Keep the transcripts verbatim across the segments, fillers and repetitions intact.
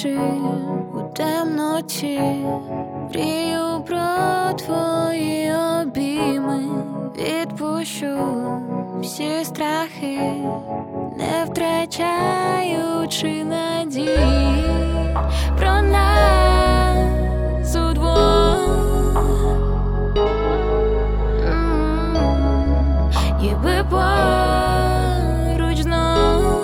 ночі у темноті, мрію про твої обійми, відпущу всі страхи, не втрачаючи надії про нас удвох, ніби поруч знов.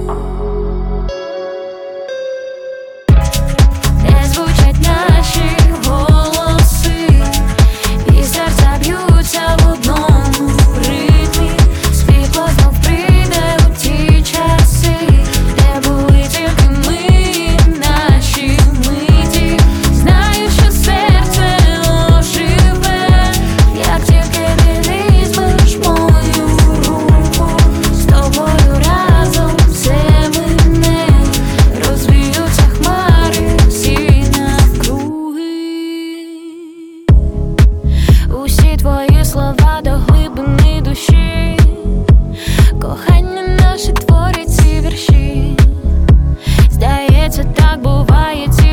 Де звучать наші голоси, і серця б'ються в одному ритмі. Світло знов прийде у ті часи, де були тільки ми, наші миті. Знаю, що серце оживе, як тільки ти візьмеш мою руку. З тобою разом все мине, розвіються хмари всі навкруги. Усі твої слова до глибини душі, кохання наше творить ці вірші. Здається, так буває ці